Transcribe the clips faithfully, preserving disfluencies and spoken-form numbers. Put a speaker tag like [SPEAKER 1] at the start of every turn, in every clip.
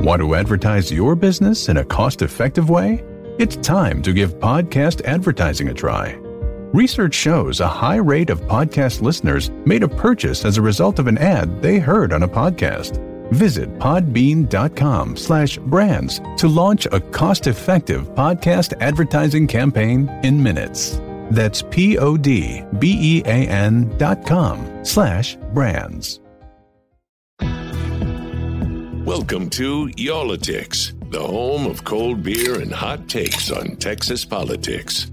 [SPEAKER 1] Want to advertise your business in a cost-effective way? It's time to give podcast advertising a try. Research shows a high rate of podcast listeners made a purchase as a result of an ad they heard on a podcast. Visit podbean.com slash brands to launch a cost-effective podcast advertising campaign in minutes. That's P-O-D-B-E-A-N dot com slash brands.
[SPEAKER 2] Welcome to Y'all-itics, the home of cold beer and hot takes on Texas politics.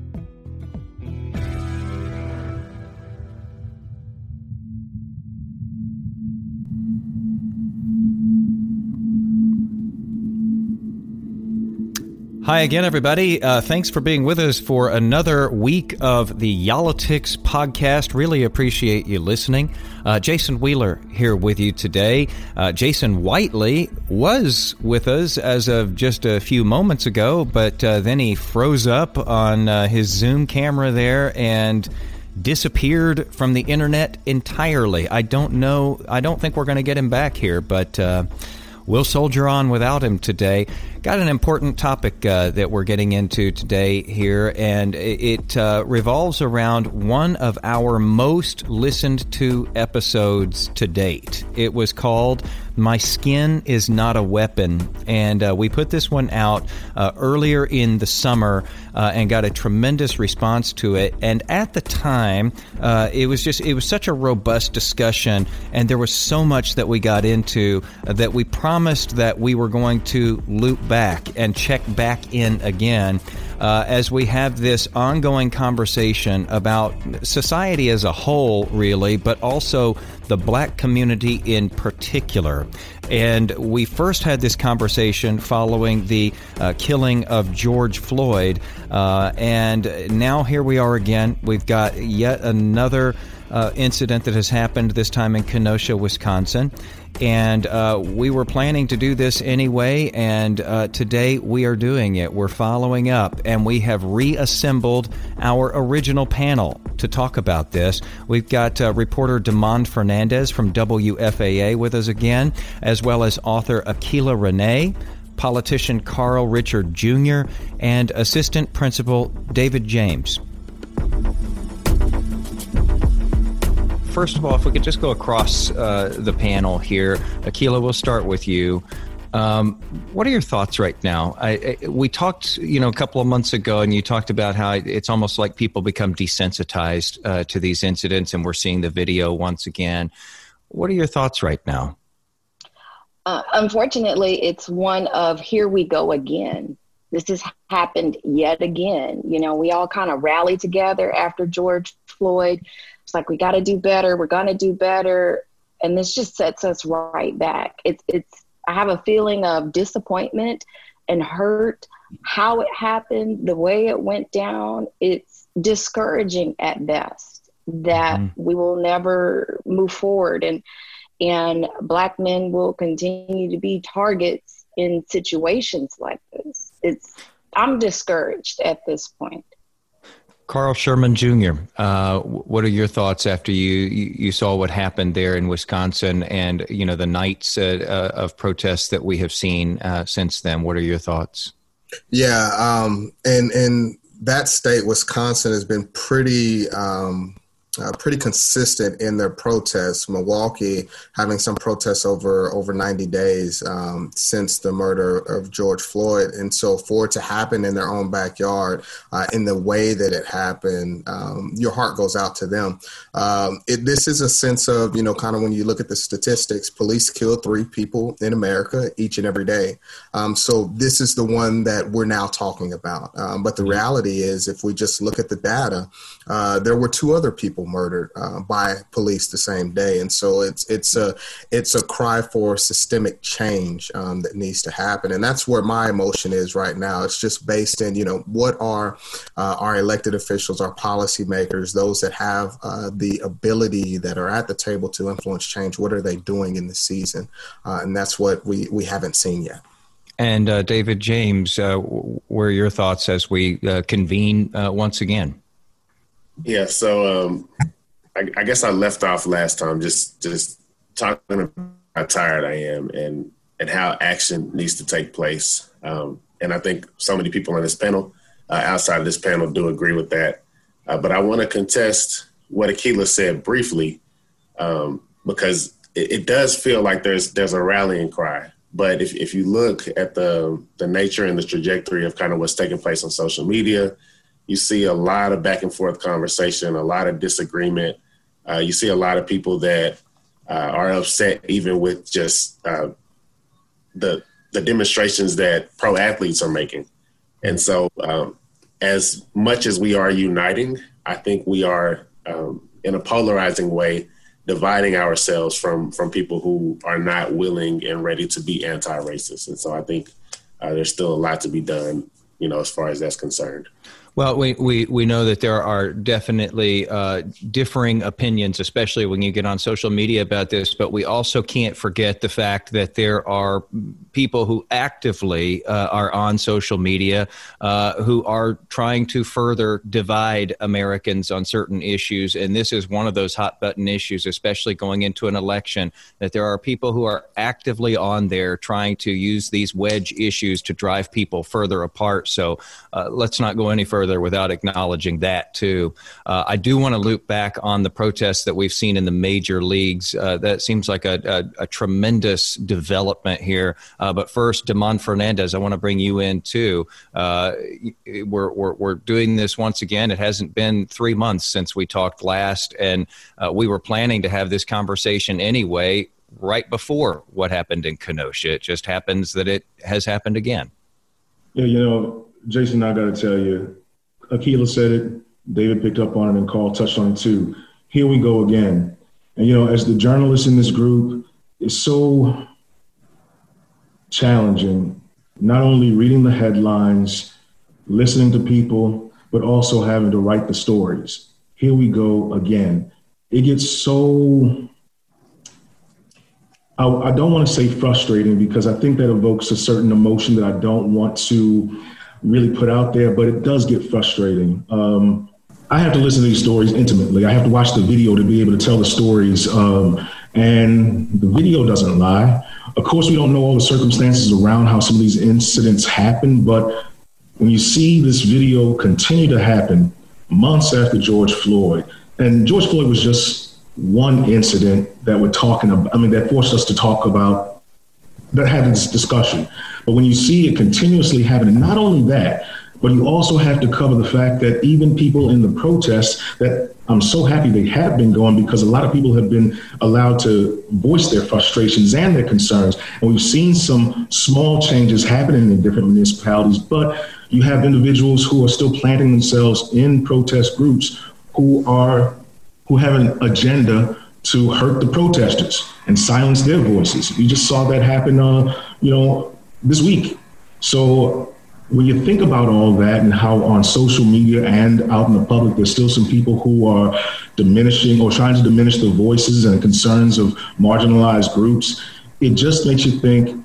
[SPEAKER 3] Hi again, everybody. Uh, thanks for being with us for another week of the Y'all-itics podcast. Really appreciate you listening. Uh, Jason Wheeler here with you today. Uh, Jason Whiteley was with us as of just a few moments ago, but uh, then he froze up on uh, his Zoom camera there and disappeared from the internet entirely. I don't know. I don't think we're going to get him back here, but uh, we'll soldier on without him today. Got an important topic uh, that we're getting into today here, and it uh, revolves around one of our most listened to episodes to date. It was called My Skin is Not a Weapon, and uh, we put this one out uh, earlier in the summer uh, and got a tremendous response to it. And at the time, uh, it was just it was such a robust discussion, and there was so much that we got into uh, that we promised that we were going to loop back and check back in again uh, as we have this ongoing conversation about society as a whole, really, but also the black community in particular. And we first had this conversation following the uh, killing of George Floyd, uh, and now here we are again. We've got yet another uh, incident that has happened, this time in Kenosha, Wisconsin. And uh, we were planning to do this anyway, and uh, today we are doing it. We're following up, and we have reassembled our original panel to talk about this. We've got uh, reporter Damond Fernandez from W F A A with us again, as well as author Akilah Renee, politician Carl Richard Junior, and assistant principal David James. First of all, if we could just go across uh, the panel here. Akilah, we'll start with you. Um, what are your thoughts right now? I, I, we talked, you know, a couple of months ago, and you talked about how it's almost like people become desensitized uh, to these incidents, and we're seeing the video once again. What are your thoughts right now?
[SPEAKER 4] Uh, unfortunately, it's one of here we go again. This has happened yet again. You know, we all kind of rallied together after George Floyd. It's like, we got to do better. We're going to do better. And this just sets us right back. It's, it's, I have a feeling of disappointment and hurt, how it happened, the way it went down. It's discouraging at best that mm-hmm. we will never move forward. And, and Black men will continue to be targets in situations like this. It's, I'm discouraged at this point.
[SPEAKER 3] Carl Sherman Junior, uh, what are your thoughts after you, you, you saw what happened there in Wisconsin and, you know, the nights uh, uh, of protests that we have seen uh, since then? What are your thoughts?
[SPEAKER 5] Yeah, um, and, and that state, Wisconsin, has been pretty um, uh, pretty consistent in their protests. Milwaukee having some protests over over ninety days um, since the murder of George Floyd. And so for it to happen in their own backyard uh, in the way that it happened, um, your heart goes out to them. Um, it, this is a sense of, you know, kind of when you look at the statistics, police kill three people in America each and every day. Um, so this is the one that we're now talking about. Um, but the reality is, if we just look at the data, uh, there were two other people murdered uh, by police the same day. And so it's it's a it's a cry for systemic change um, that needs to happen. And that's where my emotion is right now. It's just based in, you know, what are uh, our elected officials, our policymakers, those that have uh, the ability, that are at the table to influence change, what are they doing in the season? Uh, and that's what we, we haven't seen yet.
[SPEAKER 3] And uh, David James, uh, what are your thoughts as we uh, convene uh, once again?
[SPEAKER 6] Yeah, so um, I, I guess I left off last time just just talking about how tired I am, and and how action needs to take place. Um, and I think so many people on this panel, uh, outside of this panel, do agree with that. Uh, but I want to contest what Akilah said briefly, um, because it, it does feel like there's there's a rallying cry. But if, if you look at the the nature and the trajectory of kind of what's taking place on social media, you see a lot of back and forth conversation, a lot of disagreement. Uh, you see a lot of people that uh, are upset even with just uh, the the demonstrations that pro athletes are making. And so um, as much as we are uniting, I think we are um, in a polarizing way dividing ourselves from from people who are not willing and ready to be anti-racist. And so I think uh, there's still a lot to be done, you know, as far as that's concerned.
[SPEAKER 3] Well, we, we, we know that there are definitely uh, differing opinions, especially when you get on social media about this, but we also can't forget the fact that there are people who actively uh, are on social media uh, who are trying to further divide Americans on certain issues. And this is one of those hot button issues, especially going into an election, that there are people who are actively on there trying to use these wedge issues to drive people further apart. So uh, let's not go any further without acknowledging that too. Uh, I do want to loop back on the protests that we've seen in the major leagues. Uh, that seems like a, a, a tremendous development here. Uh, but first, Damon Fernandez, I want to bring you in too. Uh, we're, we're, we're doing this once again. It hasn't been three months since we talked last, and uh, we were planning to have this conversation anyway right before what happened in Kenosha. It just happens that it has happened again.
[SPEAKER 7] Yeah, you know, Jason, I got to tell you, Akilah said it, David picked up on it, and Carl touched on it too. Here we go again. And, you know, as the journalist in this group, it's so challenging, not only reading the headlines, listening to people, but also having to write the stories. Here we go again. It gets so, I, I don't want to say frustrating, because I think that evokes a certain emotion that I don't want to really put out there, but it does get frustrating. Um, I have to listen to these stories intimately. I have to watch the video to be able to tell the stories. Um, and the video doesn't lie. Of course, we don't know all the circumstances around how some of these incidents happen, but when you see this video continue to happen months after George Floyd, and George Floyd was just one incident that we're talking about, I mean, that forced us to talk about, that had this discussion. But when you see it continuously happening, not only that, but you also have to cover the fact that even people in the protests, that I'm so happy they have been going, because a lot of people have been allowed to voice their frustrations and their concerns. And we've seen some small changes happening in different municipalities, but you have individuals who are still planting themselves in protest groups who are, who have an agenda to hurt the protesters and silence their voices. You just saw that happen, uh, you know, this week. So when you think about all that and how on social media and out in the public, there's still some people who are diminishing or trying to diminish the voices and concerns of marginalized groups, it just makes you think,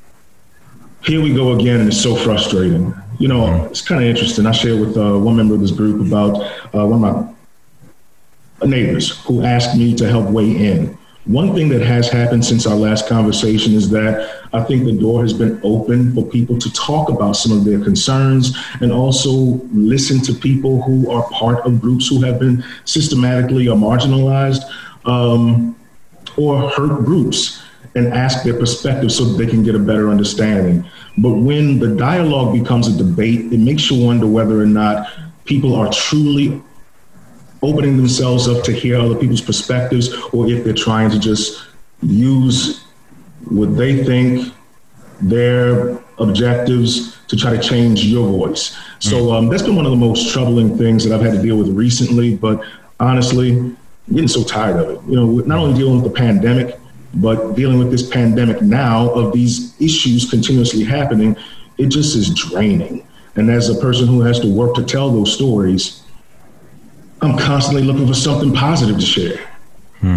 [SPEAKER 7] here we go again, and it's so frustrating. You know, it's kind of interesting. I shared with uh, one member of this group about uh, one of my neighbors who asked me to help weigh in. One thing that has happened since our last conversation is that I think the door has been open for people to talk about some of their concerns and also listen to people who are part of groups who have been systematically or marginalized um, or hurt groups, and ask their perspective so that they can get a better understanding. But when the dialogue becomes a debate, it makes you wonder whether or not people are truly opening themselves up to hear other people's perspectives, or if they're trying to just use what they think their objectives to try to change your voice. So um, that's been one of the most troubling things that I've had to deal with recently, but honestly, I'm getting so tired of it. You know, not only dealing with the pandemic, but dealing with this pandemic now of these issues continuously happening, it just is draining. And as a person who has to work to tell those stories, I'm constantly looking for something positive to share.
[SPEAKER 3] Hmm.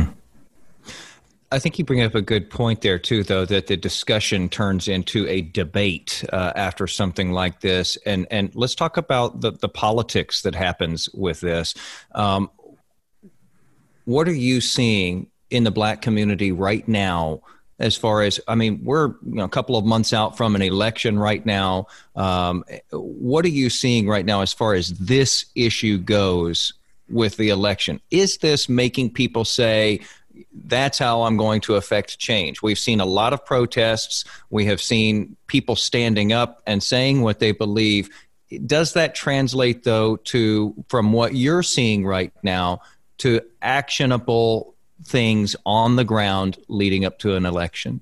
[SPEAKER 3] I think you bring up a good point there, too, though, that the discussion turns into a debate uh, after something like this. And and let's talk about the, the politics that happens with this. Um, what are you seeing in the Black community right now as far as, I mean, we're you know, a couple of months out from an election right now. Um, what are you seeing right now as far as this issue goes with the election? Is this making people say, that's how I'm going to affect change? We've seen a lot of protests. We have seen people standing up and saying what they believe. Does that translate, though, to, from what you're seeing right now, to actionable things on the ground leading up to an election?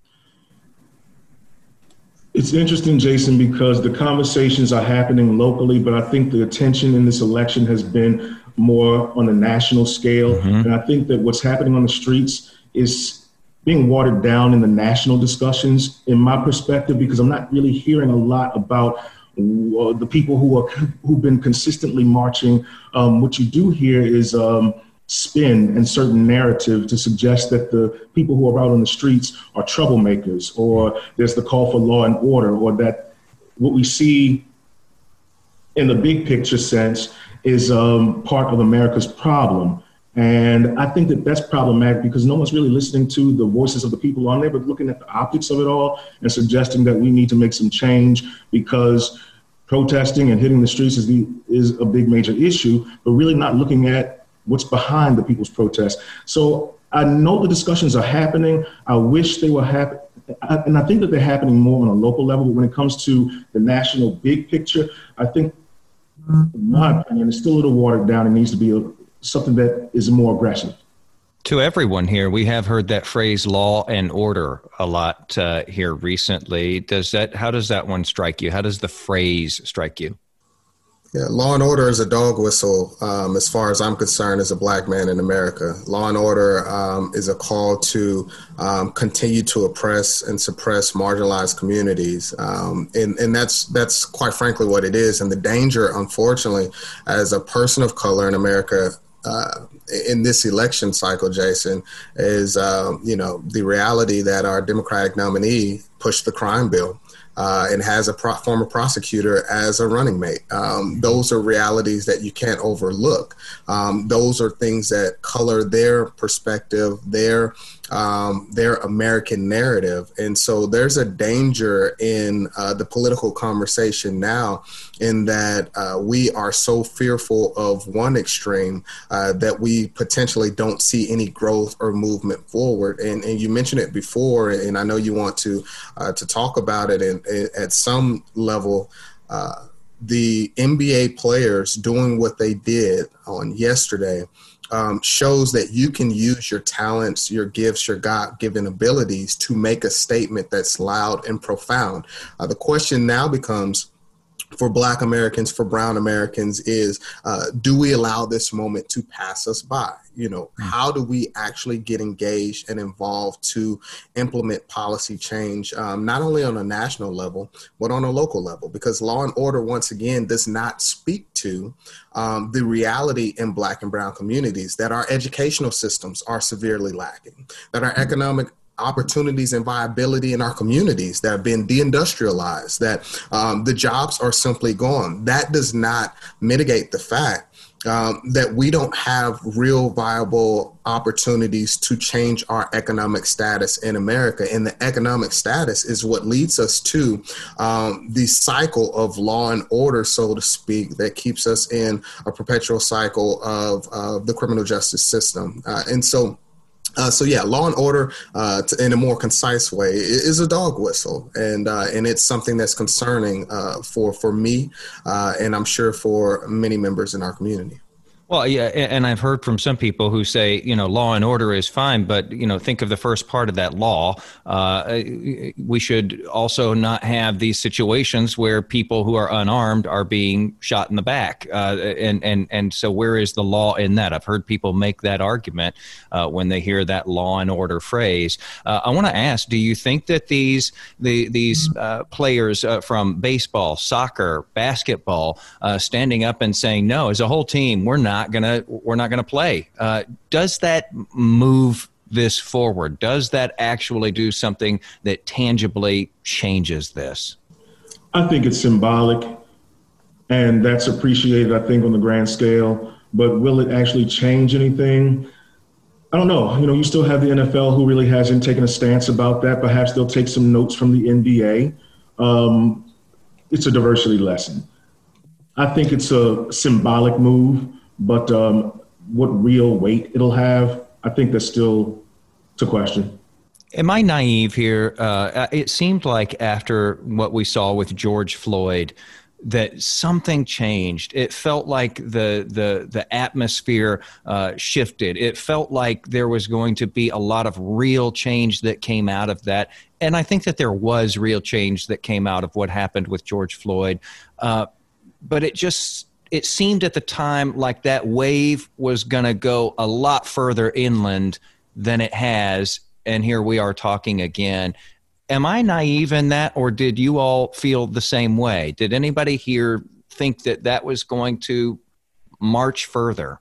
[SPEAKER 7] It's interesting, Jason, because the conversations are happening locally, but I think the attention in this election has been more on a national scale. Mm-hmm. And I think that what's happening on the streets is being watered down in the national discussions, in my perspective, because I'm not really hearing a lot about uh, the people who are who've been consistently marching. Um, what you do hear is um, spin and certain narrative to suggest that the people who are out on the streets are troublemakers, or there's the call for law and order, or that what we see in the big picture sense is um, part of America's problem. And I think that that's problematic because no one's really listening to the voices of the people on there, but looking at the optics of it all and suggesting that we need to make some change because protesting and hitting the streets is, the, is a big major issue, but really not looking at what's behind the people's protests. So I know the discussions are happening. I wish they were happening. And I think that they're happening more on a local level. But when it comes to the national big picture, I think, in my opinion, it's still a little watered down. It needs to be a, something that is more aggressive.
[SPEAKER 3] To everyone here, we have heard that phrase law and order a lot uh, here recently. Does that, how does that one strike you? How does the phrase strike you?
[SPEAKER 5] Yeah, law and order is a dog whistle, um, as far as I'm concerned, as a black man in America. Law and order um, is a call to um, continue to oppress and suppress marginalized communities. Um, and, and that's that's quite frankly what it is. And the danger, unfortunately, as a person of color in America, uh, in this election cycle, Jason, is, um, you know, the reality that our Democratic nominee pushed the crime bill. Uh, and has a pro- former prosecutor as a running mate. Um, those are realities that you can't overlook. Um, those are things that color their perspective, their um, their American narrative. And so there's a danger in uh, the political conversation now in that uh, we are so fearful of one extreme uh, that we potentially don't see any growth or movement forward. And, and you mentioned it before, and I know you want to uh, to talk about it in, in, at some level. Uh, the N B A players doing what they did on yesterday Um, shows that you can use your talents, your gifts, your God-given abilities to make a statement that's loud and profound. Uh, the question now becomes, for Black Americans, for Brown Americans, is uh, do we allow this moment to pass us by? You know, how do we actually get engaged and involved to implement policy change, um, not only on a national level, but on a local level? Because law and order, once again, does not speak to um, the reality in Black and Brown communities that our educational systems are severely lacking, that our economic opportunities and viability in our communities that have been deindustrialized, that um, the jobs are simply gone. That does not mitigate the fact um, that we don't have real viable opportunities to change our economic status in America. And the economic status is what leads us to um, the cycle of law and order, so to speak, that keeps us in a perpetual cycle of uh, the criminal justice system. Uh, and so Uh, so yeah, law and order, uh, to, in a more concise way, is a dog whistle, and uh, and it's something that's concerning uh, for for me, uh, and I'm sure for many members in our community.
[SPEAKER 3] Well, yeah, and I've heard from some people who say, you know, law and order is fine, but, you know, think of the first part of that law. Uh, we should also not have these situations where people who are unarmed are being shot in the back. Uh, and, and, and so where is the law in that? I've heard people make that argument uh, when they hear that law and order phrase. Uh, I want to ask, do you think that these the, these uh, players uh, from baseball, soccer, basketball, uh, standing up and saying, no, as a whole team, we're not gonna we're not gonna play. Uh, does that move this forward? Does that actually do something that tangibly changes this?
[SPEAKER 7] I think it's symbolic, and that's appreciated, I think, on the grand scale. But will it actually change anything? I don't know. You know, you still have the N F L who really hasn't taken a stance about that. Perhaps they'll take some notes from the N B A. Um, it's a diversity lesson. I think it's a symbolic move, but um, what real weight it'll have, I think that's still to question.
[SPEAKER 3] Am I naive here? Uh, it seemed like after what we saw with George Floyd that something changed. It felt like the the the atmosphere uh, shifted. It felt like there was going to be a lot of real change that came out of that. And I think that there was real change that came out of what happened with George Floyd. Uh, but it just it seemed at the time like that wave was going to go a lot further inland than it has. And here we are talking again. Am I naive in that, or did you all feel the same way? Did anybody here think that that was going to march further?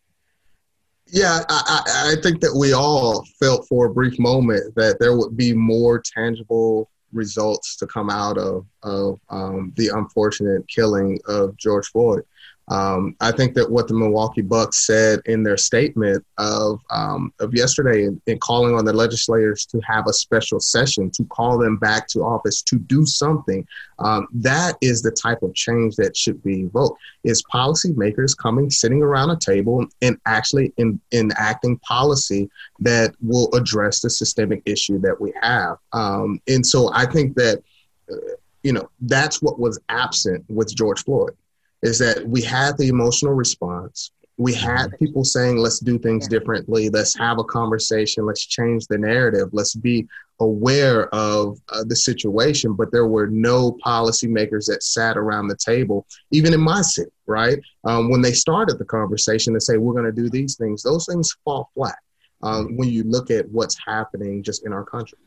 [SPEAKER 5] Yeah, I, I think that we all felt for a brief moment that there would be more tangible results to come out of, of um, the unfortunate killing of George Floyd. Um, I think that what the Milwaukee Bucks said in their statement of um, of yesterday in, in calling on the legislators to have a special session, to call them back to office, to do something, um, that is the type of change that should be evoked. Is policymakers coming, sitting around a table and actually in, enacting policy that will address the systemic issue that we have. Um, and so I think that, uh, you know, that's what was absent with George Floyd. Is that we had the emotional response. We had people saying, let's do things differently. Let's have a conversation. Let's change the narrative. Let's be aware of uh, the situation. But there were no policymakers that sat around the table, even in my city, right? Um, when they started the conversation to say, we're going to do these things, those things fall flat um, when you look at what's happening just in our country.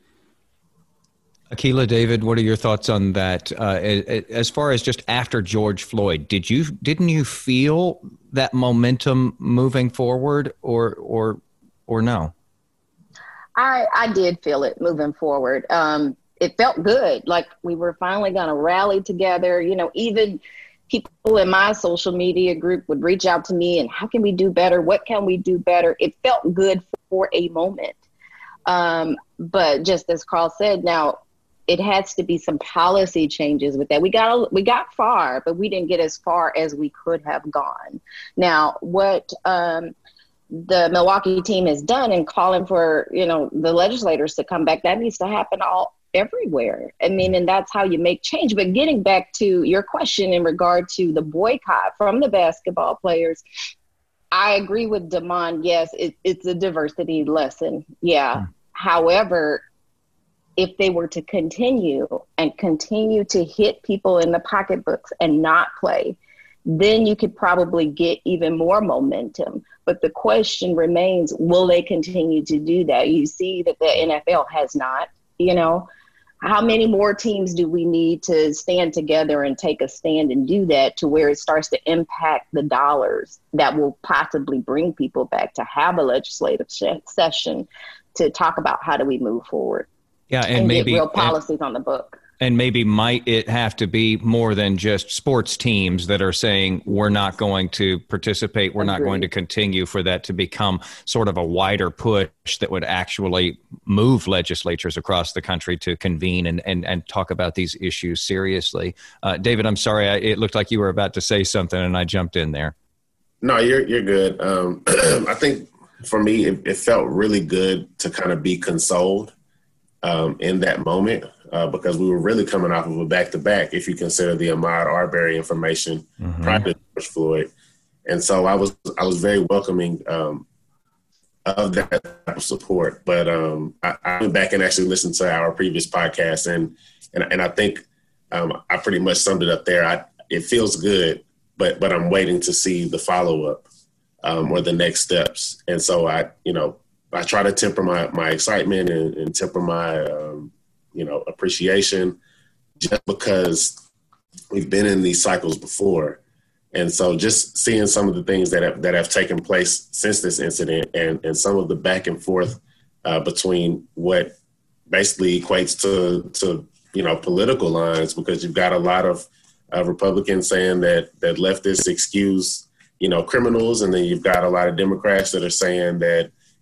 [SPEAKER 3] Akilah, David, what are your thoughts on that? Uh, as far as just after George Floyd, did you didn't you feel that momentum moving forward, or or or no?
[SPEAKER 4] I I did feel it moving forward. Um, it felt good, like we were finally going to rally together. You know, even people in my social media group would reach out to me and how can we do better? What can we do better? It felt good for a moment, um, but just as Carl said, now. It has to be some policy changes with that. We got we got far, but we didn't get as far as we could have gone. Now, what um, the Milwaukee team has done in calling for, you know, the legislators to come back, that needs to happen all everywhere. I mean, and that's how you make change. But getting back to your question in regard to the boycott from the basketball players, I agree with Damon. Yes, it, it's a diversity lesson. Yeah. Mm. However, if they were to continue and continue to hit people in the pocketbooks and not play, then you could probably get even more momentum. But the question remains, will they continue to do that? You see that the N F L has not, you know, how many more teams do we need to stand together and take a stand and do that to where it starts to impact the dollars that will possibly bring people back to have a legislative sh- session to talk about how do we move forward?
[SPEAKER 3] Yeah, and,
[SPEAKER 4] and
[SPEAKER 3] maybe
[SPEAKER 4] get real policies and, on the book.
[SPEAKER 3] And maybe might it have to be more than just sports teams that are saying we're not going to participate, we're Agreed. Not going to continue, for that to become sort of a wider push that would actually move legislatures across the country to convene and, and, and talk about these issues seriously. Uh, David, I'm sorry, I, it looked like you were about to say something and I jumped in there.
[SPEAKER 6] No, you're you're good. Um, I think for me, it, it felt really good to kind of be consoled Um, in that moment, uh, because we were really coming off of a back-to-back, if you consider the Ahmaud Arbery information mm-hmm. prior to George Floyd. And so I was I was very welcoming um, of that type of support. But um, I, I went back and actually listened to our previous podcast, and and, and I think um, I pretty much summed it up there. I, it feels good, but but I'm waiting to see the follow-up um, or the next steps. And so I, you know, I try to temper my, my excitement and, and temper my, um, you know, appreciation, just because we've been in these cycles before. And so just seeing some of the things that have, that have taken place since this incident, and, and some of the back and forth uh, between what basically equates to, to, you know, political lines, because you've got a lot of uh, Republicans saying that, that leftists excuse, you know, criminals. And then you've got a lot of Democrats that are saying that,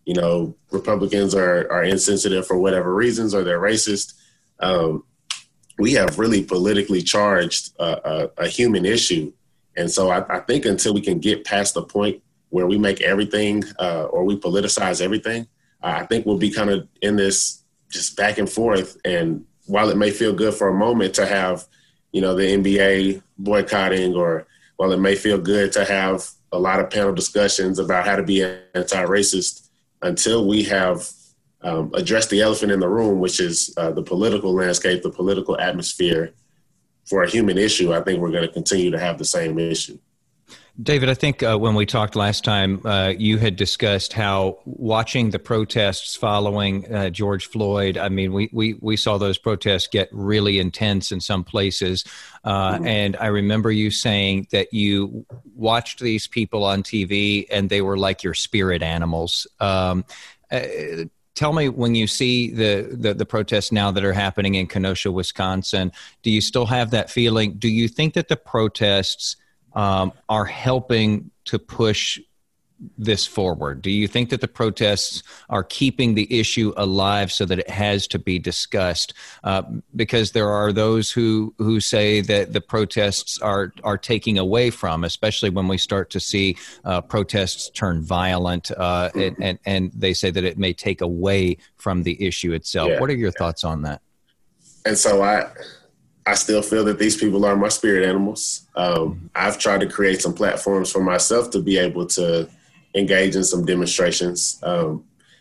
[SPEAKER 6] you know, Republicans are, are insensitive for whatever reasons, or they're racist. Um, we have really politically charged uh, a, a human issue. And so I, I think until we can get past the point where we make everything uh, or we politicize everything, I think we'll be kind of in this just back and forth. And while it may feel good for a moment to have, you know, the N B A boycotting, or while it may feel good to have a lot of panel discussions about how to be anti-racist, until we have um, addressed the elephant in the room, which is uh, the political landscape, the political atmosphere for a human issue, I think we're going to continue to have the same issue.
[SPEAKER 3] David, I think uh, when we talked last time, uh, you had discussed how watching the protests following uh, George Floyd, I mean, we, we, we saw those protests get really intense in some places. Uh, mm-hmm. And I remember you saying that you watched these people on T V and they were like your spirit animals. Um, uh, Tell me, when you see the, the, the protests now that are happening in Kenosha, Wisconsin, do you still have that feeling? Do you think that the protests um, are helping to push this forward? Do you think that the protests are keeping the issue alive so that it has to be discussed? Uh, because there are those who who say that the protests are are taking away from, especially when we start to see uh, protests turn violent, uh, and, and and they say that it may take away from the issue itself. Yeah. What are your thoughts on that?
[SPEAKER 6] And so I. I still feel that these people are my spirit animals. Um, I've tried to create some platforms for myself to be able to engage in some demonstrations. Um,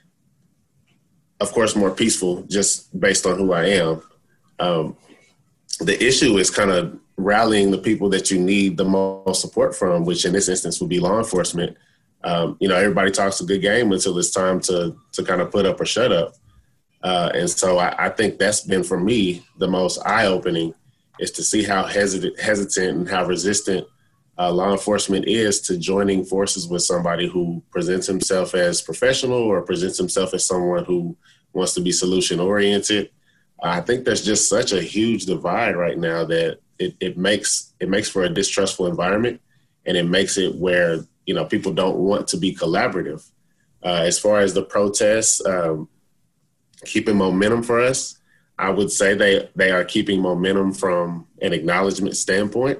[SPEAKER 6] of course, more peaceful, just based on who I am. Um, the issue is kind of rallying the people that you need the most support from, which in this instance would be law enforcement. Um, you know, everybody talks a good game until it's time to to kind of put up or shut up. Uh, and so I, I think that's been, for me, the most eye-opening, is to see how hesitant, hesitant and how resistant uh, law enforcement is to joining forces with somebody who presents himself as professional or presents himself as someone who wants to be solution-oriented. Uh, I think there's just such a huge divide right now that it, it makes it makes for a distrustful environment, and it makes it where, you know, people don't want to be collaborative. Uh, as far as the protests, um, keeping momentum for us, I would say they, they are keeping momentum from an acknowledgement standpoint.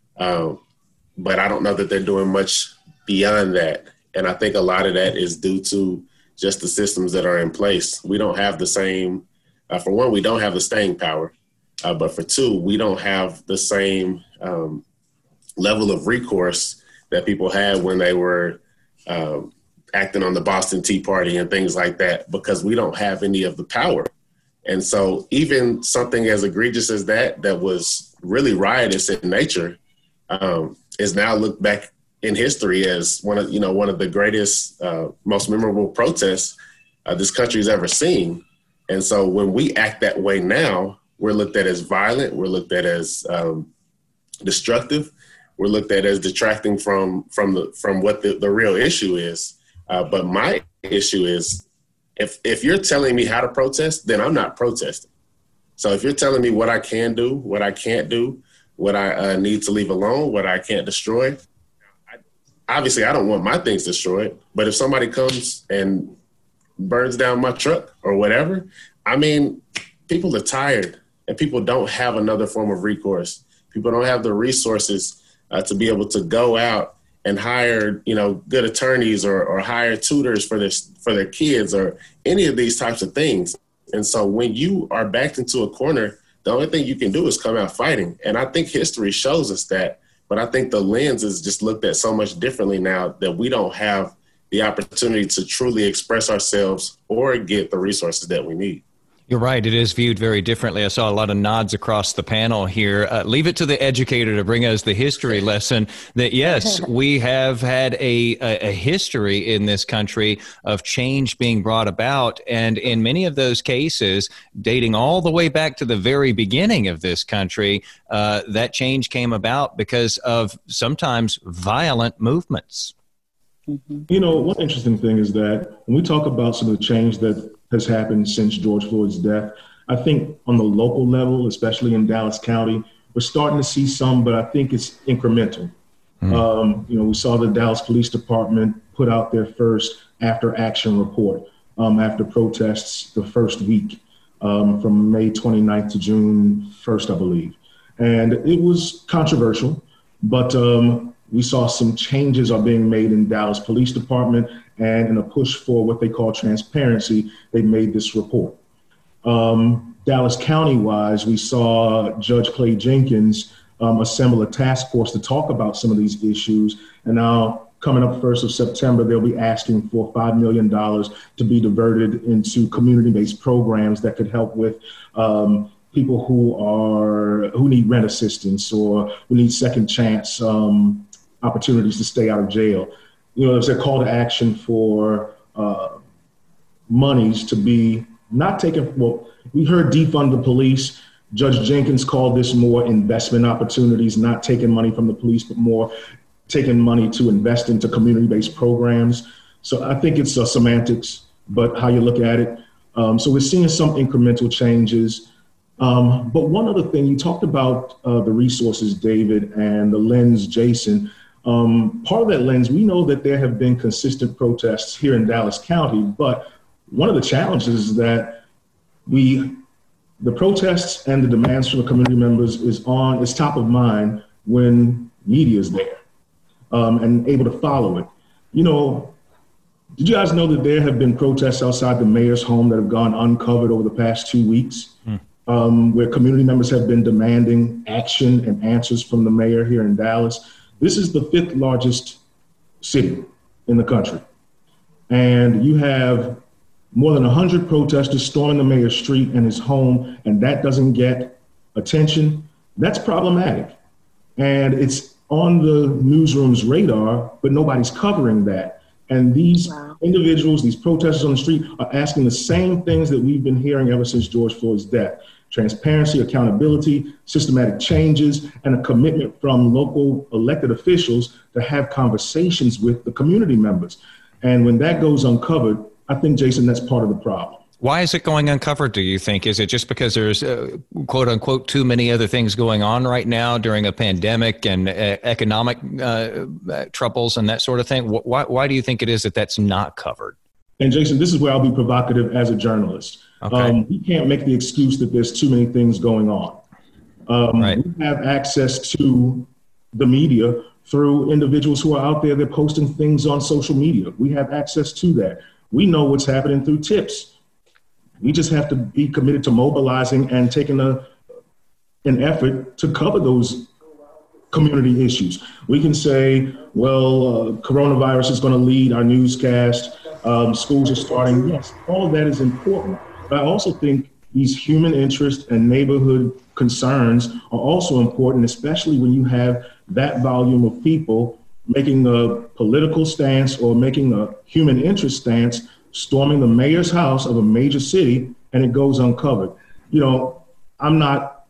[SPEAKER 6] Um, but I don't know that they're doing much beyond that. And I think a lot of that is due to just the systems that are in place. We don't have the same, uh, for one, we don't have the staying power. Uh, but for two, we don't have the same um, level of recourse that people had when they were um, acting on the Boston Tea Party and things like that, because we don't have any of the power. And so even something as egregious as that, that was really riotous in nature, um, is now looked back in history as one of, you know, one of the greatest, uh, most memorable protests uh, this country's ever seen. And so when we act that way now, we're looked at as violent, we're looked at as um, destructive, we're looked at as detracting from from the from what the, the real issue is. Uh, but my issue is, if if you're telling me how to protest, then I'm not protesting. So if you're telling me what I can do, what I can't do, what I uh, need to leave alone, what I can't destroy, I, obviously I don't want my things destroyed. But if somebody comes and burns down my truck or whatever, I mean, people are tired and people don't have another form of recourse. People don't have the resources uh, to be able to go out and hire, you know, good attorneys or, or hire tutors for their, for their kids or any of these types of things. And so when you are backed into a corner, the only thing you can do is come out fighting. And I think history shows us that. But I think the lens is just looked at so much differently now that we don't have the opportunity to truly express ourselves or get the resources that we need.
[SPEAKER 3] You're right. It is viewed very differently. I saw a lot of nods across the panel here. Uh, leave it to the educator to bring us the history lesson that, yes, we have had a, a, a history in this country of change being brought about. And in many of those cases, dating all the way back to the very beginning of this country, uh, that change came about because of sometimes violent movements.
[SPEAKER 7] You know, one interesting thing is that when we talk about some of the change that has happened since George Floyd's death, I think on the local level, especially in Dallas County, we're starting to see some, but I think it's incremental. Mm. Um, you know, we saw the Dallas Police Department put out their first after action report um, after protests the first week um, from May twenty-ninth to June first, I believe. And it was controversial, but um, we saw some changes are being made in Dallas Police Department, and in a push for what they call transparency, they made this report. Um, Dallas County-wise, we saw Judge Clay Jenkins um, assemble a task force to talk about some of these issues. And now coming up first of September, they'll be asking for five million dollars to be diverted into community-based programs that could help with um, people who are who need rent assistance or who need second chance um, opportunities to stay out of jail. You know, there's a call to action for uh, monies to be not taken. Well, we heard defund the police. Judge Jenkins called this more investment opportunities, not taking money from the police, but more taking money to invest into community-based programs. So I think it's uh, semantics, but how you look at it. Um, so we're seeing some incremental changes. Um, but one other thing, you talked about uh, the resources, David, and the lens, Jason. Um, part of that lens, we know that there have been consistent protests here in Dallas County, but one of the challenges is that we, the protests and the demands from the community members is on, is top of mind when media is there um, and able to follow it. You know, did you guys know that there have been protests outside the mayor's home that have gone uncovered over the past two weeks? Hmm. Um, where community members have been demanding action and answers from the mayor here in Dallas. This is the fifth largest city in the country. And you have more than one hundred protesters storming the mayor's street and his home, and that doesn't get attention. That's problematic. And it's on the newsroom's radar, but nobody's covering that. And these wow. individuals, these protesters on the street are asking the same things that we've been hearing ever since George Floyd's death. Transparency, accountability, systematic changes, and a commitment from local elected officials to have conversations with the community members. And when that goes uncovered, I think, Jason, that's part of the problem.
[SPEAKER 3] Why is it going uncovered, do you think? Is it just because there's, uh, quote unquote, too many other things going on right now during a pandemic and uh, economic uh, uh, troubles and that sort of thing? Why, why do you think it is that that's not covered?
[SPEAKER 7] And Jason, this is where I'll be provocative as a journalist. Okay. Um, we can't make the excuse that there's too many things going on. Um, right. We have access to the media through individuals who are out there. They're posting things on social media. We have access to that. We know what's happening through tips. We just have to be committed to mobilizing and taking a, an effort to cover those community issues. We can say, well, uh, coronavirus is going to lead our newscast. Um, schools are starting. Yes, all of that is important. But I also think these human interest and neighborhood concerns are also important, especially when you have that volume of people making a political stance or making a human interest stance, storming the mayor's house of a major city, and it goes uncovered. You know, I'm not,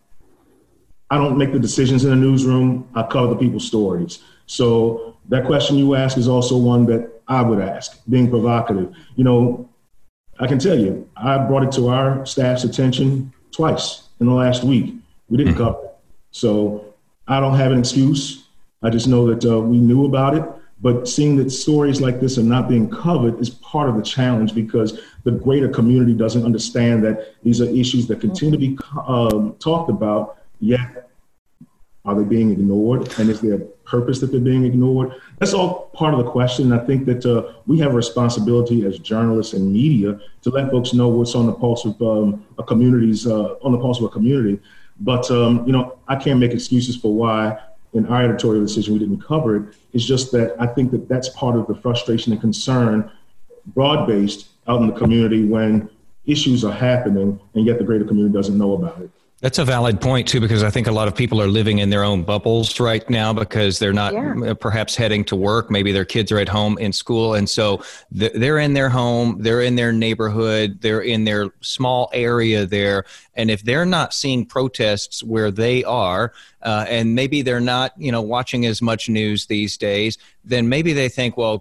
[SPEAKER 7] I don't make the decisions in the newsroom. I cover the people's stories. So that question you ask is also one that I would ask, being provocative. You know, I can tell you, I brought it to our staff's attention twice in the last week. We didn't mm-hmm. cover it. So I don't have an excuse. I just know that uh, we knew about it. But seeing that stories like this are not being covered is part of the challenge, because the greater community doesn't understand that these are issues that continue to be um, talked about, yet are they being ignored? And is there a purpose that they're being ignored? That's all part of the question. I think that uh, we have a responsibility as journalists and media to let folks know what's on the pulse of um, a community's, uh, on the pulse of a community. But, um, you know, I can't make excuses for why in our editorial decision we didn't cover it. It's just that I think that that's part of the frustration and concern, broad-based, out in the community when issues are happening and yet the greater community doesn't know about it.
[SPEAKER 3] That's a valid point, too, because I think a lot of people are living in their own bubbles right now because they're not yeah. perhaps heading to work. Maybe their kids are at home in school. And so they're in their home, they're in their neighborhood, they're in their small area there. And if they're not seeing protests where they are, uh, and maybe they're not, you know, watching as much news these days, then maybe they think, well,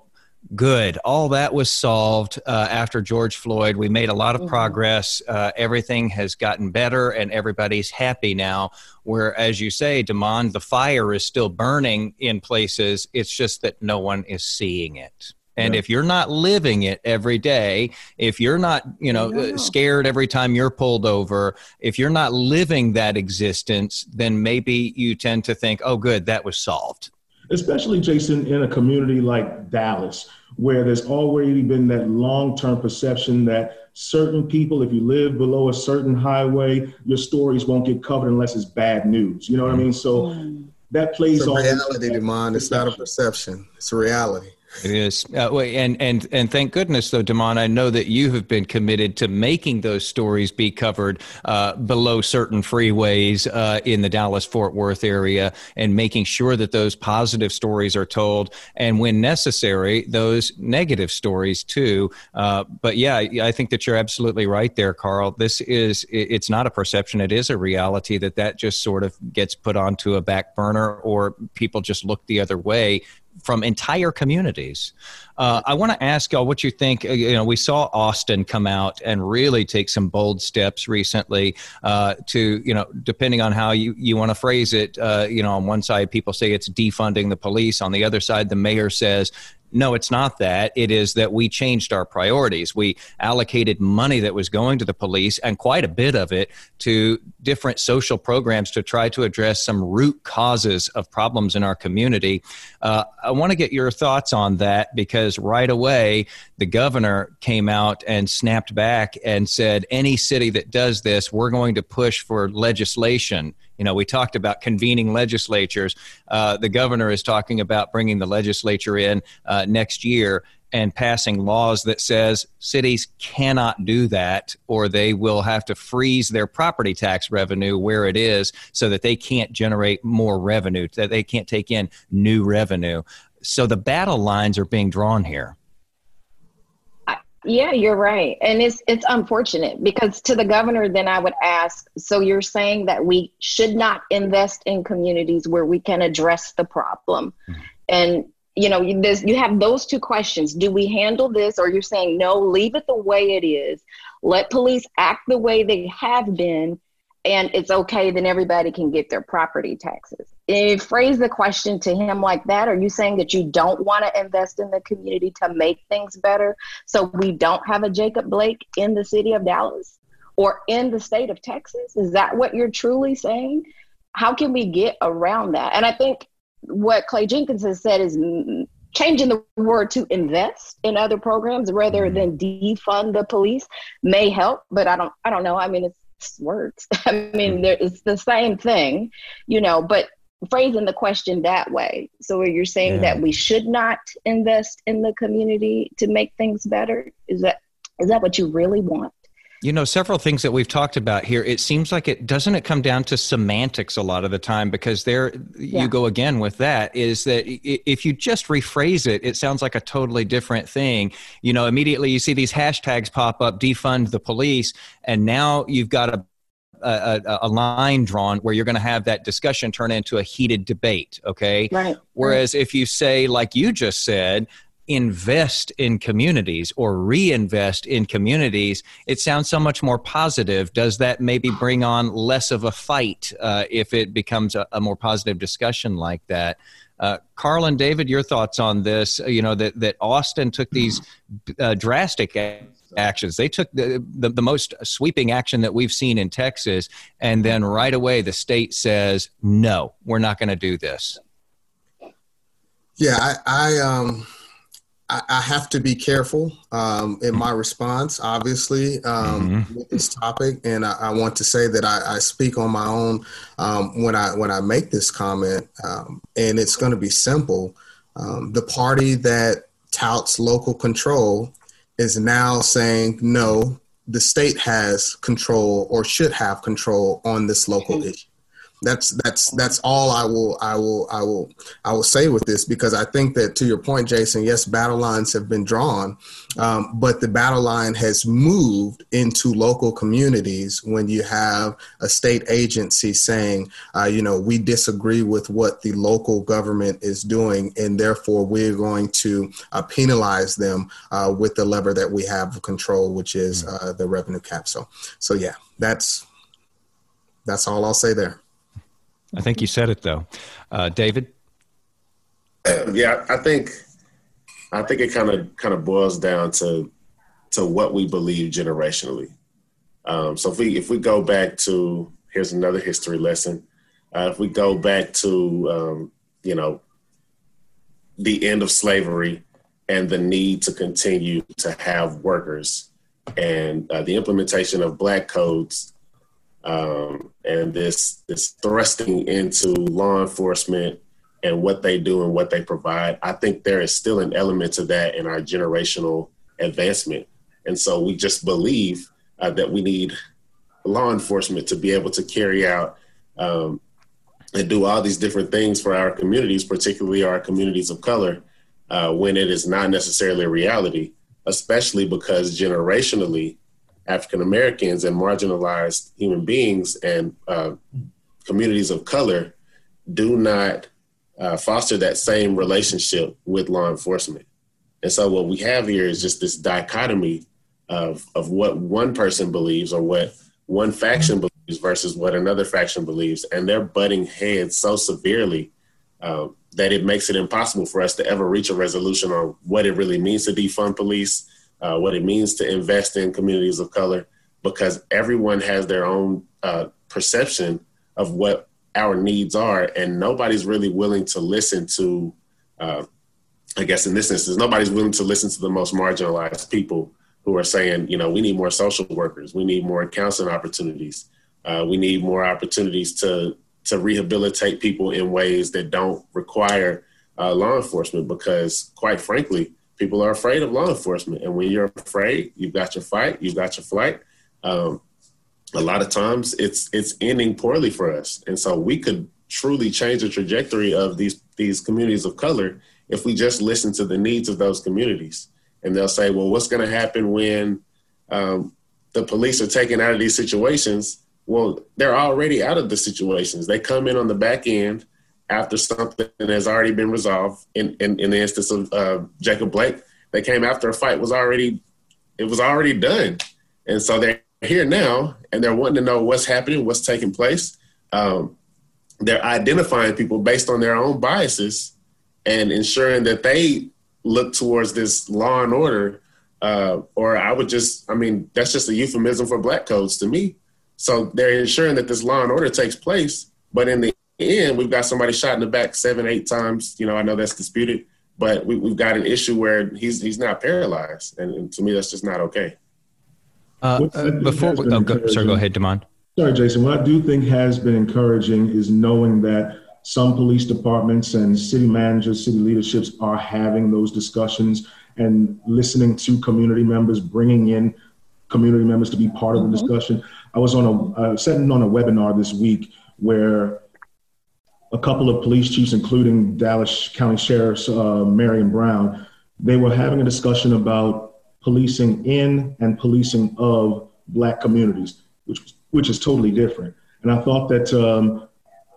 [SPEAKER 3] Good. All that was solved uh, after George Floyd. We made a lot of mm-hmm. progress. Uh, everything has gotten better and everybody's happy now. Where, as you say, Damon, the fire is still burning in places. It's just that no one is seeing it. And yeah. if you're not living it every day, if you're not, you know, know, scared every time you're pulled over, if you're not living that existence, then maybe you tend to think, oh, good, that was solved.
[SPEAKER 7] Especially, Jason, in a community like Dallas, where there's already been that long-term perception that certain people, if you live below a certain highway, your stories won't get covered unless it's bad news. You know what I mean? So mm. that plays
[SPEAKER 5] it's a
[SPEAKER 7] on
[SPEAKER 5] reality, Damon. It's not a perception. It's a reality.
[SPEAKER 3] It is. Uh, and, and, and thank goodness, though, Damon, I know that you have been committed to making those stories be covered uh, below certain freeways uh, in the Dallas-Fort Worth area and making sure that those positive stories are told. And when necessary, those negative stories, too. Uh, but, yeah, I think that you're absolutely right there, Carl. This is it's not a perception. It is a reality that that just sort of gets put onto a back burner or people just look the other way from entire communities. Uh, I want to ask y'all what you think. You know, we saw Austin come out and really take some bold steps recently uh, to, you know, depending on how you, you want to phrase it, uh, you know, on one side, people say it's defunding the police. On the other side, the mayor says, no, it's not that. It is that we changed our priorities. We allocated money that was going to the police and quite a bit of it to different social programs to try to address some root causes of problems in our community. Uh, I want to get your thoughts on that because right away, the governor came out and snapped back and said, any city that does this, we're going to push for legislation. You know, we talked about convening legislatures. Uh, the governor is talking about bringing the legislature in uh, next year and passing laws that says cities cannot do that or they will have to freeze their property tax revenue where it is so that they can't generate more revenue, that they can't take in new revenue. So the battle lines are being drawn here.
[SPEAKER 4] Yeah, you're right. And it's it's unfortunate because to the governor, then I would ask, so you're saying that we should not invest in communities where we can address the problem? Mm-hmm. And, you know, you, you have those two questions. Do we handle this? Or you're saying, no, leave it the way it is. Let police act the way they have been. And it's okay, then everybody can get their property taxes. If you phrase the question to him like that, are you saying that you don't want to invest in the community to make things better so we don't have a Jacob Blake in the city of Dallas or in the state of Texas? Is that what you're truly saying? How can we get around that? And I think what Clay Jenkins has said is changing the word to invest in other programs rather than defund the police may help, but I don't, I don't know. I mean, it's, words. I mean, there, it's the same thing, you know, but phrasing the question that way. So you're saying yeah. that we should not invest in the community to make things better? Is that is that what you really want?
[SPEAKER 3] You know, several things that we've talked about here, it seems like it doesn't it come down to semantics a lot of the time, because there yeah. you go again with that, is that if you just rephrase it, it sounds like a totally different thing. You know, immediately you see these hashtags pop up, defund the police, and now you've got a A, a line drawn where you're going to have that discussion turn into a heated debate, okay?
[SPEAKER 4] Right.
[SPEAKER 3] Whereas
[SPEAKER 4] right.
[SPEAKER 3] if you say, like you just said, invest in communities or reinvest in communities, it sounds so much more positive. Does that maybe bring on less of a fight uh, if it becomes a, a more positive discussion like that? Uh, Carl and David, your thoughts on this? You know, that, that Austin took these uh, drastic actions. They took the, the, the most sweeping action that we've seen in Texas, and then right away the state says, no, we're not going to do this.
[SPEAKER 5] Yeah, I, I um I, I have to be careful um, in my response, obviously, um, mm-hmm. with this topic, and I, I want to say that I, I speak on my own um, when I when I make this comment, um, and it's going to be simple. Um, the party that touts local control is now saying, no, the state has control or should have control on this local issue. That's that's that's all I will I will I will I will say with this, because I think that, to your point, Jason, yes, battle lines have been drawn, um, but the battle line has moved into local communities when you have a state agency saying, uh, you know, we disagree with what the local government is doing, and therefore we're going to uh, penalize them uh, with the lever that we have of control, which is uh, the revenue cap. So, so yeah, that's that's all I'll say there.
[SPEAKER 3] I think you said it, though. Uh, David?
[SPEAKER 6] Yeah, I think I think it kind of kind of boils down to to what we believe generationally. Um, so if we if we go back to, here's another history lesson. Uh, if we go back to um, you know, the end of slavery and the need to continue to have workers, and uh, the implementation of black codes. Um, and this this thrusting into law enforcement and what they do and what they provide, I think there is still an element to that in our generational advancement. And so we just believe uh, that we need law enforcement to be able to carry out um, and do all these different things for our communities, particularly our communities of color, uh, when it is not necessarily a reality, especially because generationally, African Americans and marginalized human beings and uh, communities of color do not uh, foster that same relationship with law enforcement. And so what we have here is just this dichotomy of, of what one person believes or what one faction believes versus what another faction believes. And they're butting heads so severely uh, that it makes it impossible for us to ever reach a resolution on what it really means to defund police, Uh, what it means to invest in communities of color, because everyone has their own uh, perception of what our needs are. And nobody's really willing to listen to, uh, I guess in this instance, nobody's willing to listen to the most marginalized people who are saying, you know, we need more social workers. We need more counseling opportunities. Uh, we need more opportunities to, to rehabilitate people in ways that don't require uh, law enforcement, because quite frankly, people are afraid of law enforcement. And when you're afraid, you've got your fight, you've got your flight. Um, a lot of times it's it's ending poorly for us. And so we could truly change the trajectory of these, these communities of color if we just listen to the needs of those communities. And they'll say, well, what's going to happen when um, the police are taken out of these situations? Well, they're already out of the situations. They come in on the back end after something has already been resolved. In, in, in the instance of uh, Jacob Blake, they came after a fight was already, it was already done. And so they're here now and they're wanting to know what's happening, what's taking place. Um, they're identifying people based on their own biases and ensuring that they look towards this law and order. Uh, or I would just, I mean, that's just a euphemism for black codes to me. So they're ensuring that this law and order takes place, but in the end, we've got somebody shot in the back seven, eight times. You know, I know that's disputed, but we, we've got an issue where he's he's not paralyzed, and, and to me, that's just not okay.
[SPEAKER 3] Uh, uh, before, we, oh, go, sorry, go ahead, Damon.
[SPEAKER 7] Sorry, Jason. What I do think has been encouraging is knowing that some police departments and city managers, city leaderships are having those discussions and listening to community members, bringing in community members to be part of the mm-hmm. discussion. I was on a uh, sitting on a webinar this week where a couple of police chiefs, including Dallas County Sheriff's uh, Marion Brown, they were having a discussion about policing in and policing of Black communities, which which is totally different. And I thought that um,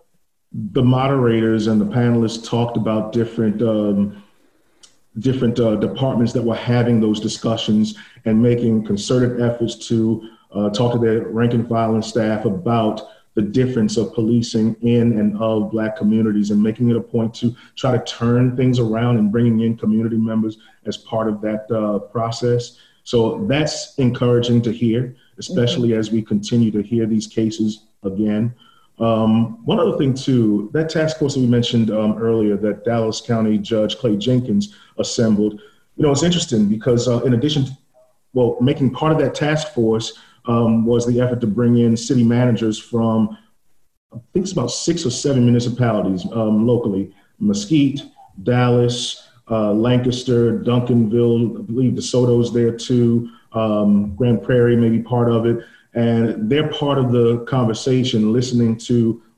[SPEAKER 7] the moderators and the panelists talked about different um, different uh, departments that were having those discussions and making concerted efforts to uh, talk to their rank and file and staff about the difference of policing in and of Black communities, and making it a point to try to turn things around and bringing in community members as part of that uh, process. So that's encouraging to hear, especially mm-hmm. as we continue to hear these cases again. Um, one other thing too, that task force that we mentioned um, earlier that Dallas County Judge Clay Jenkins assembled, you know, it's interesting because uh, in addition to, well, making part of that task force um, was the effort to bring in city managers from, I think it's about six or seven municipalities um, locally, Mesquite, Dallas, uh, Lancaster, Duncanville, I believe DeSoto's there too, um, Grand Prairie may be part of it. And they're part of the conversation, listening to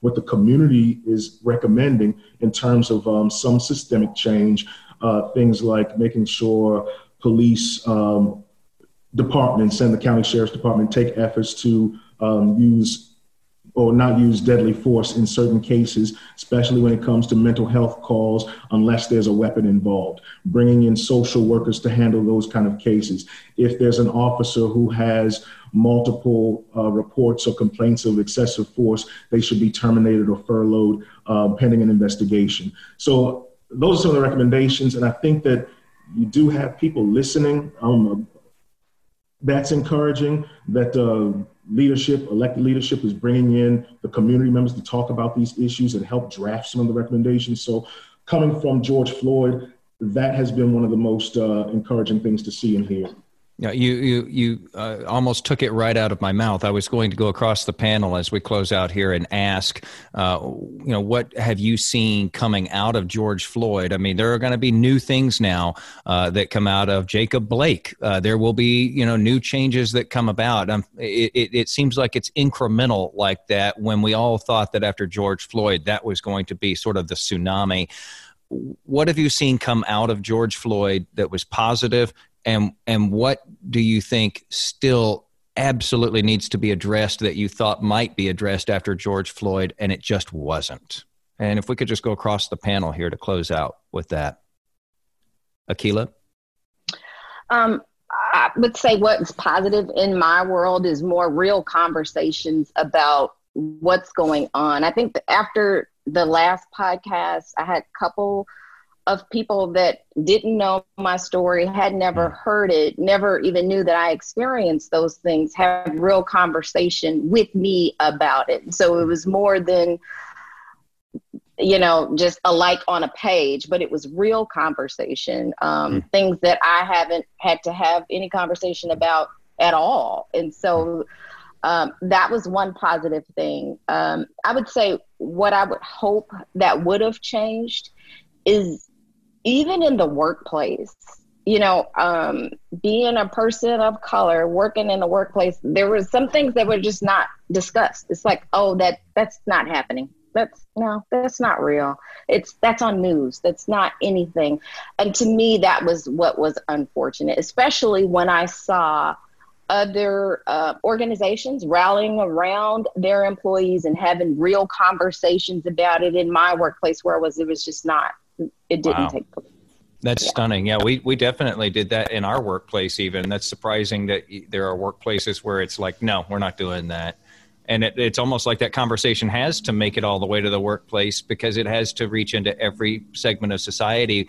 [SPEAKER 7] what the community is recommending in terms of um, some systemic change, uh, things like making sure police um, departments and the county sheriff's department take efforts to um, use or not use deadly force in certain cases, especially when it comes to mental health calls, unless there's a weapon involved. Bringing in social workers to handle those kind of cases. If there's an officer who has multiple uh, reports or complaints of excessive force, they should be terminated or furloughed uh, pending an investigation. So those are some of the recommendations, and I think that you do have people listening. Um, that's encouraging that uh, leadership, elected leadership, is bringing in the community members to talk about these issues and help draft some of the recommendations. So coming from George Floyd, that has been one of the most uh, encouraging things to see and hear.
[SPEAKER 3] Yeah, you you you uh, almost took it right out of my mouth. I was going to go across the panel as we close out here and ask, uh, you know, what have you seen coming out of George Floyd? I mean, there are going to be new things now uh, that come out of Jacob Blake. Uh, there will be, you know, new changes that come about. Um, it, it, it seems like it's incremental like that when we all thought that after George Floyd, that was going to be sort of the tsunami. What have you seen come out of George Floyd that was positive? And and what do you think still absolutely needs to be addressed that you thought might be addressed after George Floyd and it just wasn't? And if we could just go across the panel here to close out with that. Akilah?
[SPEAKER 4] Um, I would say what's positive in my world is more real conversations about what's going on. I think that after the last podcast, I had a couple of people that didn't know my story, had never heard it, never even knew that I experienced those things, have real conversation with me about it. So it was more than, you know, just a like on a page, but it was real conversation, um, mm. things that I haven't had to have any conversation about at all. And so um, that was one positive thing. Um, I would say what I would hope that would have changed is even in the workplace, you know, um, being a person of color, working in the workplace, there were some things that were just not discussed. It's like, oh, that that's not happening. That's no, that's not real. It's that's on news. That's not anything. And to me, that was what was unfortunate, especially when I saw other uh, organizations rallying around their employees and having real conversations about it in my workplace where it was, it was just not. It didn't
[SPEAKER 3] wow.
[SPEAKER 4] take place.
[SPEAKER 3] That's
[SPEAKER 4] yeah.
[SPEAKER 3] stunning. Yeah, we, we definitely did that in our workplace even. That's surprising that there are workplaces where it's like, no, we're not doing that. And it, it's almost like that conversation has to make it all the way to the workplace because it has to reach into every segment of society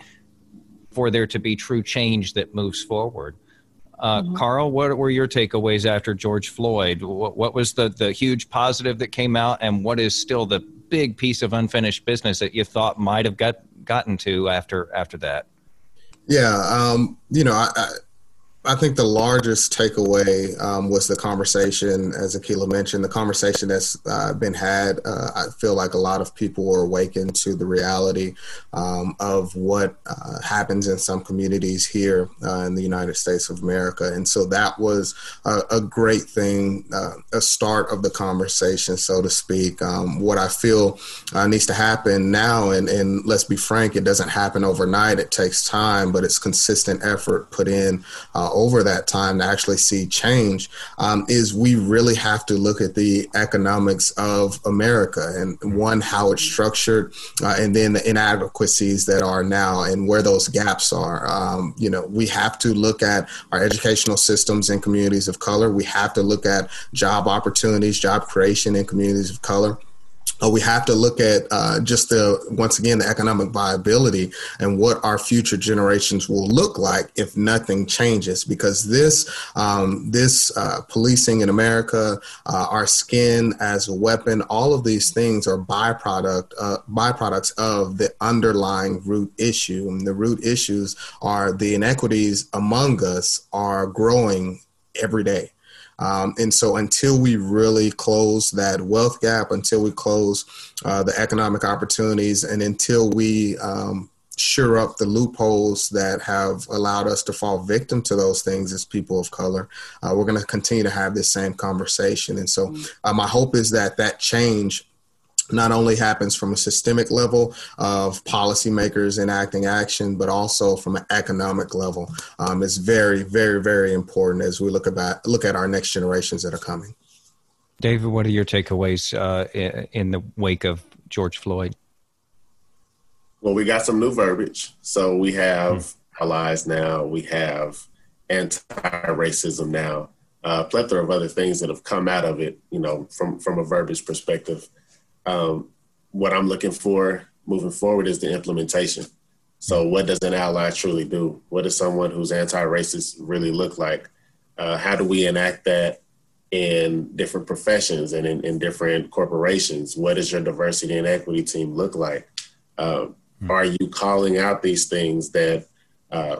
[SPEAKER 3] for there to be true change that moves forward. Uh, mm-hmm. Carl, what were your takeaways after George Floyd? What, what was the, the huge positive that came out, and what is still the big piece of unfinished business that you thought might have got gotten to after after that?
[SPEAKER 5] Yeah, um, you know, I, I I think the largest takeaway um, was the conversation, as Akilah mentioned, the conversation that's uh, been had. Uh, I feel like a lot of people were awakened to the reality um, of what uh, happens in some communities here uh, in the United States of America. And so that was a, a great thing, uh, a start of the conversation, so to speak. Um, what I feel uh, needs to happen now, and, and let's be frank, it doesn't happen overnight. It takes time, but it's consistent effort put in uh, over that time to actually see change, um, is we really have to look at the economics of America and one, how it's structured, uh, and then the inadequacies that are now and where those gaps are. Um, you know, we have to look at our educational systems in communities of color. We have to look at job opportunities, job creation in communities of color. Uh, we have to look at uh, just the, once again, the economic viability and what our future generations will look like if nothing changes, because this um, this uh, policing in America, uh, our skin as a weapon, all of these things are byproduct uh, byproducts of the underlying root issue. And the root issues are the inequities among us are growing every day. Um, and so until we really close that wealth gap, until we close uh, the economic opportunities, and until we um, shore up the loopholes that have allowed us to fall victim to those things as people of color, uh, we're going to continue to have this same conversation. And so uh, my hope is that that change not only happens from a systemic level of policymakers enacting action, but also from an economic level. Um, it's very, very, very important as we look about look at our next generations that are coming.
[SPEAKER 3] David, what are your takeaways uh, in the wake of George Floyd?
[SPEAKER 6] Well, we got some new verbiage. So we have mm-hmm. allies now. We have anti-racism now. Uh, a plethora of other things that have come out of it, you know, from, from a verbiage perspective. Um, what I'm looking for moving forward is the implementation. So what does an ally truly do? What does someone who's anti-racist really look like? Uh, how do we enact that in different professions and in, in different corporations? What does your diversity and equity team look like? Uh, mm-hmm. Are you calling out these things that uh,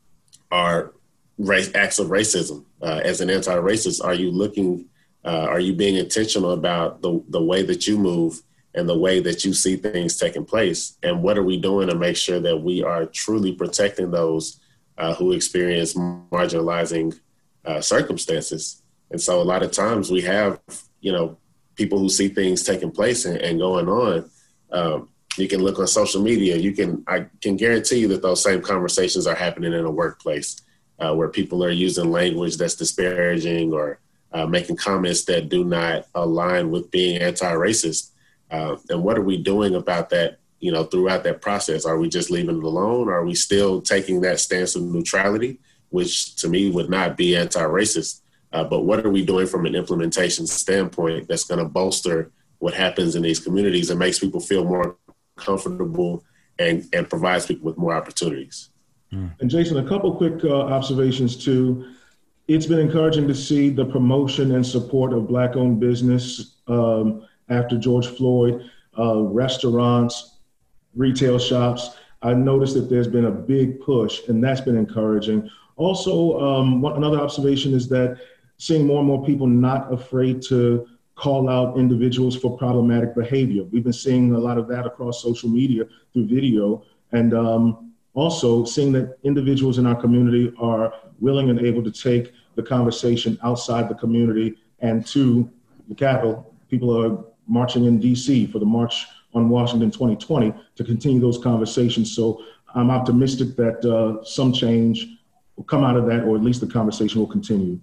[SPEAKER 6] are race, acts of racism? Uh, as an anti-racist, are you looking Uh, are you being intentional about the, the way that you move and the way that you see things taking place? And what are we doing to make sure that we are truly protecting those uh, who experience marginalizing uh, circumstances? And so a lot of times we have, you know, people who see things taking place and, and going on. Um, you can look on social media. You can, I can guarantee you that those same conversations are happening in a workplace uh, where people are using language that's disparaging or Uh, making comments that do not align with being anti-racist. Uh, and what are we doing about that, you know, throughout that process? Are we just leaving it alone? Are we still taking that stance of neutrality, which to me would not be anti-racist? Uh, but what are we doing from an implementation standpoint that's going to bolster what happens in these communities and makes people feel more comfortable and, and provides people with more opportunities?
[SPEAKER 7] Mm. And Jason, a couple quick uh, observations too. It's been encouraging to see the promotion and support of Black-owned business um, after George Floyd, uh, restaurants, retail shops. I noticed that there's been a big push, and that's been encouraging. Also, um, one, another observation is that seeing more and more people not afraid to call out individuals for problematic behavior. We've been seeing a lot of that across social media through video, and um, also seeing that individuals in our community are willing and able to take the conversation outside the community and to the Capitol. People are marching in D C for the March on Washington twenty twenty to continue those conversations. So I'm optimistic that uh, some change will come out of that, or at least the conversation will continue.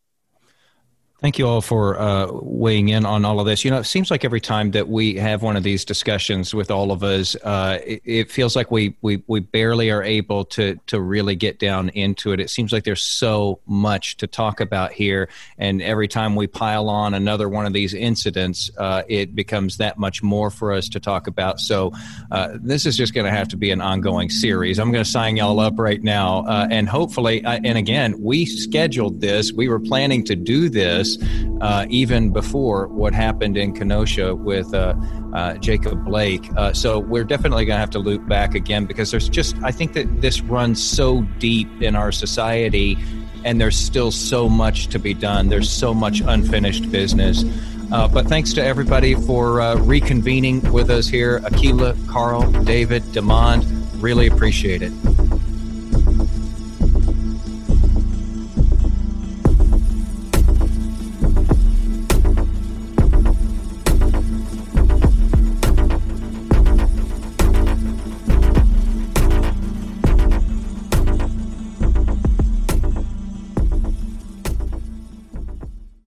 [SPEAKER 3] Thank you all for uh, weighing in on all of this. You know, it seems like every time that we have one of these discussions with all of us, uh, it, it feels like we, we we barely are able to to really get down into it. It seems like there's so much to talk about here, and every time we pile on another one of these incidents, uh, it becomes that much more for us to talk about. So uh, this is just going to have to be an ongoing series. I'm going to sign y'all up right now, uh, and hopefully, uh, and again, we scheduled this. We were planning to do this Uh, even before what happened in Kenosha with uh, uh, Jacob Blake. Uh, so we're definitely going to have to loop back again, because there's just, I think that this runs so deep in our society, and there's still so much to be done. There's so much unfinished business. Uh, but thanks to everybody for uh, reconvening with us here. Akilah, Carl, David, Demond, really appreciate it.